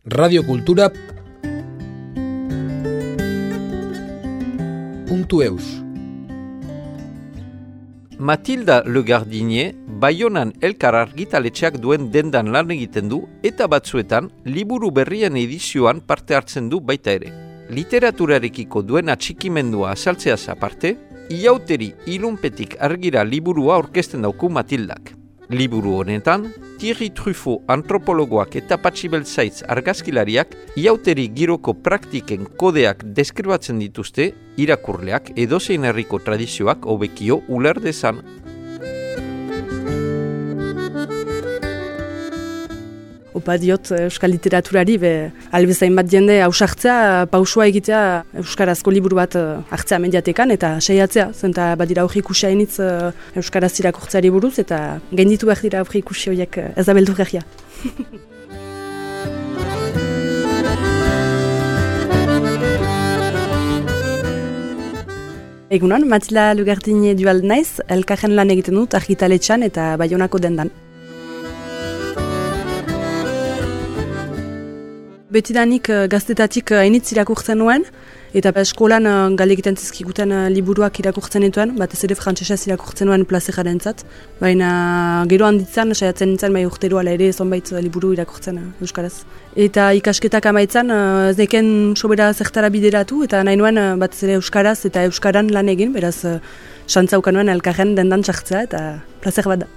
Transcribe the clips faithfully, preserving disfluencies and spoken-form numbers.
radiokultura puntu eus. Matilda Le Gardinier, Baionan Elkar argitaletxeak duen dendan lan egiten du eta batzuetan liburu berrien edizioan parte hartzen du baita ere. Literaturarekiko duen atxikimendua azaltzeaz aparte, iauteri ilunpetik argira liburua aurkezten dauku Matildak. Liburu honetan, Thierry Truffaut antropologoak eta Patxi Beltzaitz argazkilariak iauteri giroko praktiken kodeak deskribatzen dituzte irakurleak edozein herriko tradizioak hobekio uler dezan. Opa diot euskal literaturari, be, albezain bat jende hausartzea, pausua egitea euskarazko liburu bat hartzea mediatekan eta saiatzea, zenta badira aurri ikusia initz euskaraz irakurtzeari buruz eta gainditu behar dira aurri ikusi horiek ez da beldur gerria. Egunon, Matilda Le Gardinier dual naiz, elkarren lan egiten dut argitaletxean eta Baionako dendan. Betidanik gaztetatik hainitz irakurtzen nuen, eta eskolan gale egiten zizkiguten liburuak irakurtzen dituen, batez ere frantsesez irakurtzen nuen plazerarentzat. Baina gero handitzen, saiatzen nintzen, bai urtero ala ere zonbait liburu irakurtzen euskaraz. Eta ikasketak amaitzan, ez deken sobera zertara bideratu, eta nahi nuen batez ere euskaraz eta euskaran lan egin, beraz xantzauka nuen elkarren dendan txartzea, eta plazer bat da.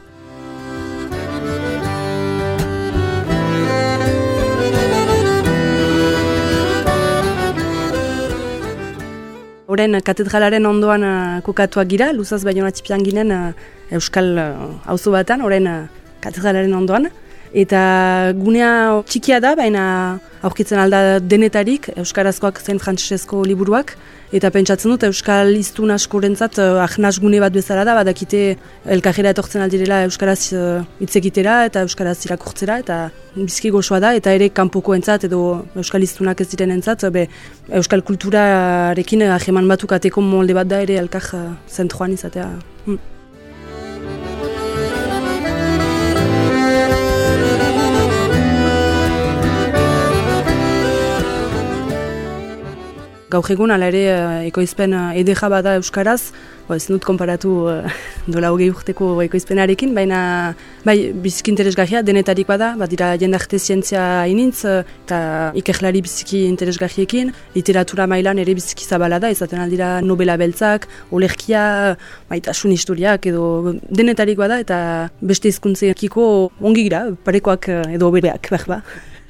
Horen katedralaren ondoan uh, kokatuak gira, luzaz Baiona txipian ginen uh, euskal auzo uh, batan, horen uh, katedralaren ondoan. Eta gunea txikia da, baina aurkitzen alda denetarik, euskarazkoak zein frantsesezko liburuak. Eta pentsatzen dut euskal hiztun askorentzat uh, ahnaz gune bat bezala da, badakite elkarrera etortzen aldirela euskaraz uh, hitz egitera eta euskaraz irakurtzera, eta bizki gozoa da, eta ere kanpokoentzat edo euskal hiztunak ez direnentzat, be, euskal kulturarekin hageman batukateko molde bat da ere elkar uh, zentroan izatea. Hmm. Gaur egun, ala ere, ekoizpen edera bada euskaraz, bo, ez dut konparatu uh, dola hogei urteko ekoizpenarekin, baina bai, biziki interesgarria denetarik bada, bat dira jendarte zientzia inintz, eta ikerlari biziki interesgarriekin, literatura mailan ere biziki zabala da, izaten aldira nobela beltzak, olerkia, maitasun historiak, edo denetarik bada, eta beste hizkuntzekiko ongi gira, parekoak edo bereak, behar ba.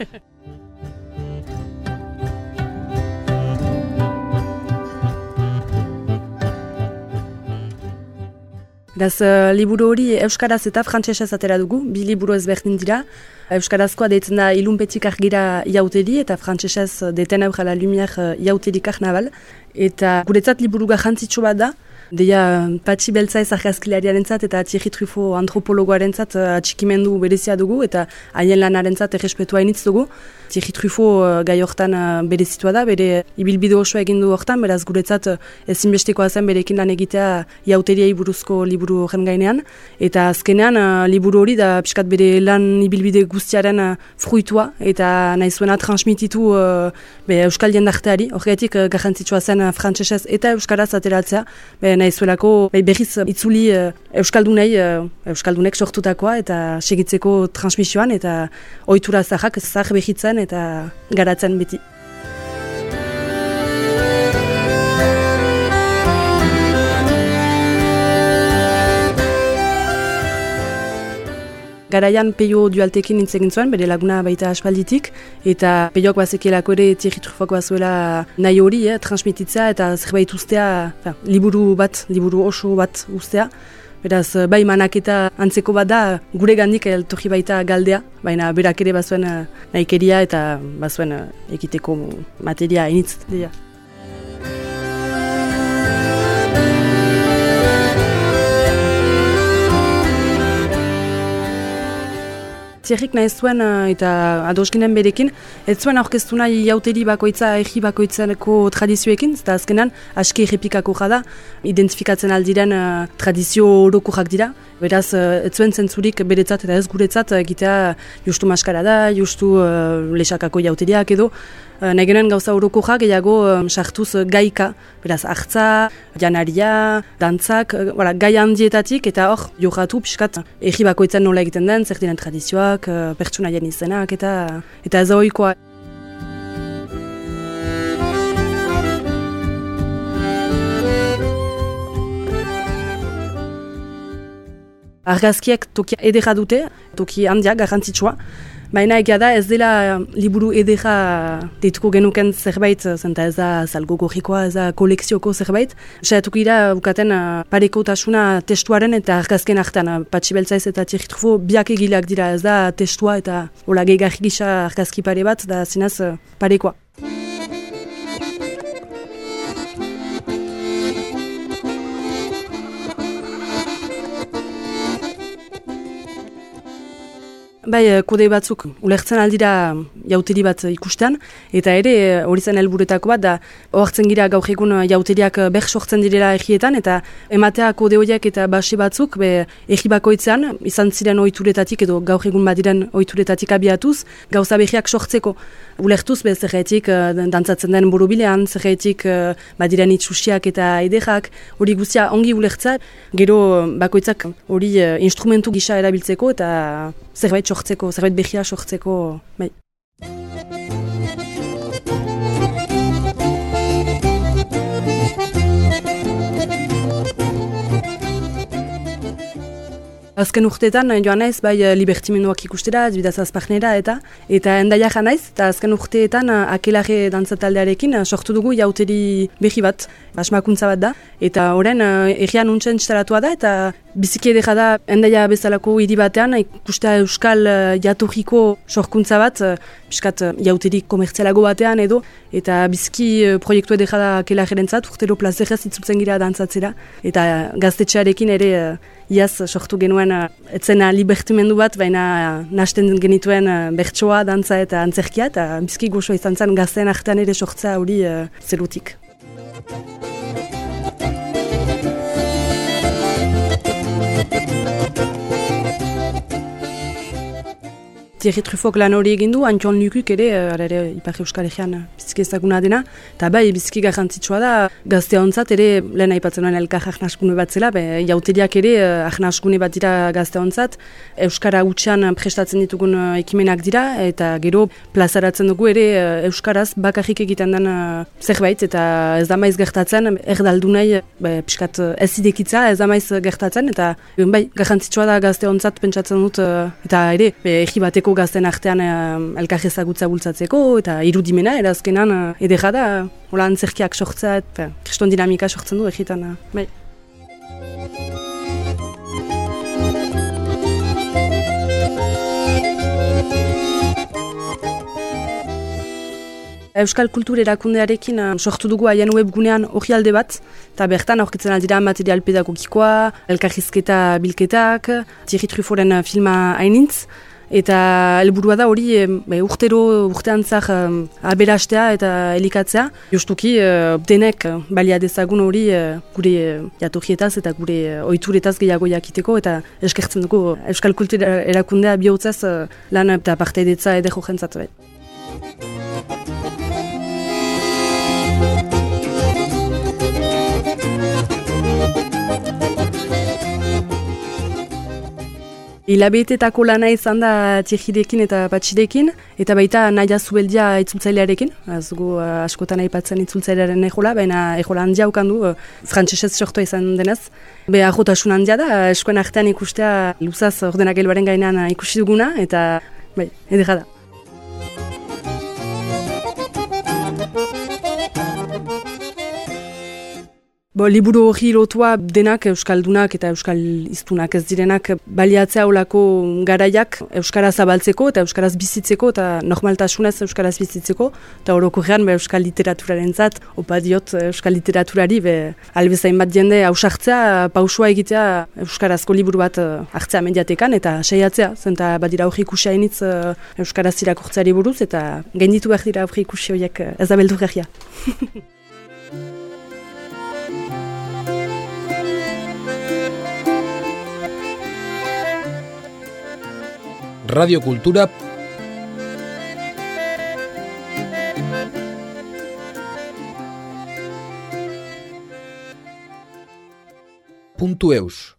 Beraz, uh, liburu hori euskaraz eta frantsesez atera dugu, bi liburu ezberdin dira. Euskarazkoa deitzen da ilunpetik argira iauteri eta frantsesez deten aur ala lumière iauteri karnaval. Eta guretzat liburu garrantzitsu bat da. Deia Patxi Beltzaitz argazkilariarentzat eta Thierry Truffaut antropologoarentzat atxikimendu berezia dugu eta haien lanarentzat errespetua initz dugu. Thierry Truffaut gai hortan berezitua da, bere ibilbide osoa egin du hortan, beraz guretzat ezinbestekoa zen berekin lan egitea iauteriei buruzko liburu horren gainean. Eta azkenean liburu hori da pixkat bere lan ibilbide guztiaren fruitua eta nahi zuena transmititu be, euskal jendarteari. Horregatik garrantzitsua zen frantsesez eta euskaraz ateratzea. Be, nahi zuelako berriz itzuli euskaldunei, euskaldunek sortutakoa eta segitzeko transmisioan eta ohitura zaharrak zahar behitzen eta garatzen beti. Garaian Peio Dualtekin nintz egin zuen, bere laguna baita aspalditik, eta Peiok bazekielako ere Thierry Truffaut bazuela nahi hori, eh, transmititzea eta zerbait ustea, fin, liburu bat, liburu oso bat ustea. Beraz, bai manaketa antzeko bat da, gure gandik eltorri baita galdea, baina berak ere bazuen nahikeria eta bazuen ekiteko materia initz dira. Thierryk nahi zuen, eta adoskinen berekin, ez zuen aurkeztu nahi jauteri bakoitza, egi bakoitzako tradizioekin, eta azkenan aski errepikako jada, identifikatzen aldiren uh, tradizio orokorrak dira. Beraz, uh, ez zuen zentzurik beretzat eta ez guretzat egitea justu maskara da, justu uh, lesakako jauteriak edo, Uh, nahi genuen gauza orokorrak gehiago um, sartuz uh, gaika, beraz hartza, janaria, dantzak, uh, voilà, gai handietatik eta hor johatu pixkat egi bakoitzen nola egiten den, zer diren tradizioak, uh, pertsonaien izenak eta eta ez ohikoa. Argazkiek toki edera dute, toki handia, garrantzitsua. Baina egia da ez dela liburu edera deituko genuken zerbait, zenta ez da salgo gorrikoa, ez da kolekzioko zerbait. Saiatuko gira bukaten pareko tasuna testuaren eta argazken artean. Patxi Beltzaiz eta Thierry Truffaut biak egileak dira, ez da testua eta hola gehigarri gisa argazki pare bat, da zinaz parekoa. Bai, kode batzuk ulertzen aldira jauteri bat ikustean, eta ere hori zen helburuetako bat, da ohartzen gira gaur egun jauteriak ber sortzen direla egietan, eta ematea kode horiek eta base batzuk be, egi bakoitzean, izan ziren ohituretatik edo gaur egun badiren ohituretatik abiatuz, gauza behiak sortzeko. Ulertuz, be, zerretik dantzatzen den borobilean, zerretik badiren itxusiak eta edekak, hori guztia ongi ulertza, gero bakoitzak hori instrumentu gisa erabiltzeko eta zerbait sortzeko, zerbait behia sortzeko, bai. Azken urteetan joan naiz, bai libertimenduak ikustera, bidaz azparnera eta eta endaiak naiz, eta azken urteetan akelare dantzataldearekin sortu dugu jauteri behi bat, asmakuntza bat da, eta horren errian untzen instalatua da, eta biziki edera da endaia bezalako hiri batean ikustea euskal jatorriko sorkuntza bat, piskat jauteri komertzialago batean edo, eta biziki proiektu edera da akelarerentzat, urtero plazerrez itzultzen gira dantzatzera, eta gaztetxearekin ere iaz sortu genuen etzena libertimendu bat, baina nasten genituen bertsoa, dantza eta antzerkia, eta bizki goxo izan zen gazteen artean ere sortza hori uh, zerutik. Thierry Truffaut lan hori egin du, Antion Lukuk ere, ere Ipar Euskal Herrian biziki ezaguna dena, eta bai biziki garrantzitsua da, gazte hontzat ere, lehen aipatzen nuen elkar ahnaskune bat zela, be, jauteriak ere ahnaskune bat dira gazte hontzat, Euskara hutsean prestatzen ditugun ekimenak dira, eta gero plazaratzen dugu ere Euskaraz bakarrik egiten den zerbait, eta ez da maiz gertatzen, erdaldu nahi, be, piskat ez idekitza, ez da maiz gertatzen, eta bai garrantzitsua da gazte hontzat pentsatzen dut, eta ere, be, egi bateko gazten artean elkar ezagutza bultzatzeko eta irudimena, erazkenan edera da, hola antzerkiak sortzea, eta kriston dinamika sortzen du egitan. Bai. Euskal Kultur Erakundearekin sortu dugu haien webgunean orrialde bat, eta bertan aurkitzen aldira material pedagogikoa, elkarrizketa bilketak, Thierry Truffauten filma hainintz, eta helburua da hori e, urtero urteantzak e, aberastea eta elikatzea. Justuki e, denek balia dezagun hori e, gure jatorrietaz eta gure ohituretaz gehiago jakiteko, eta eskertzen dugu Euskal Kultur Erakundea bihotzez e, lan eta partaidetza edeko jentzat. Bai. Hilabetetako lana izan da Thierryrekin eta Patxirekin, eta baita Naia Zubeldia itzultzailearekin, azugu uh, askotan aipatzen itzultzailearen ejola, baina ejola handia ukandu, uh, frantsesez sortua izan denez. Be ahotasun handia da, eskoen artean ikustea luzaz ordenak elbaren gainean ikusi duguna, eta bai, edera da. Bo, liburu hori lotua denak euskaldunak eta euskal hiztunak ez direnak baliatzea olako garaiak euskara zabaltzeko eta euskaraz bizitzeko eta normaltasunez euskaraz bizitzeko eta orokorrean be euskal literaturarentzat opa diot euskal literaturari be albezain bat jende hausartzea pausua egitea euskarazko liburu bat hartzea mediatekan eta saiatzea zenta badira hori ikusia initz euskaraz irakurtzeari buruz eta gainditu behar dira hori ikusi horiek ez da beldurgarria. Radio Kultura puntu eus